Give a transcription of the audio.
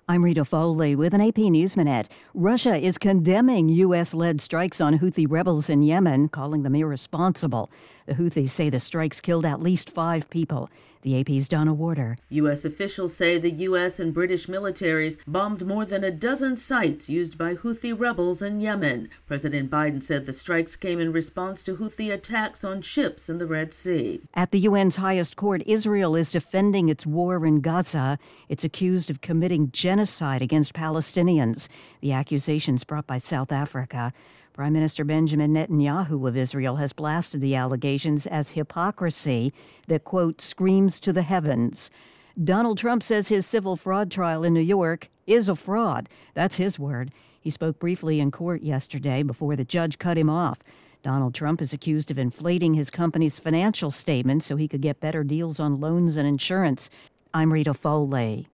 I'm Rita Foley with an AP News Minute. Russia is condemning U.S.-led strikes on Houthi rebels in Yemen, calling them irresponsible. The Houthis say the strikes killed at least 5 people. The AP's Donna Warder. U.S. officials say the U.S. and British militaries bombed more than a dozen sites used by Houthi rebels in Yemen. President Biden said the strikes came in response to Houthi attacks on ships in the Red Sea. At the UN's highest court, Israel is defending its war in Gaza. It's accused of committing genocide against Palestinians. The accusations brought by South Africa. Prime Minister Benjamin Netanyahu of Israel has blasted the allegations as hypocrisy that, quote, screams to the heavens. Donald Trump says his civil fraud trial in New York is a fraud. That's his word. He spoke briefly in court yesterday before the judge cut him off. Donald Trump is accused of inflating his company's financial statements so he could get better deals on loans and insurance. I'm Rita Foley.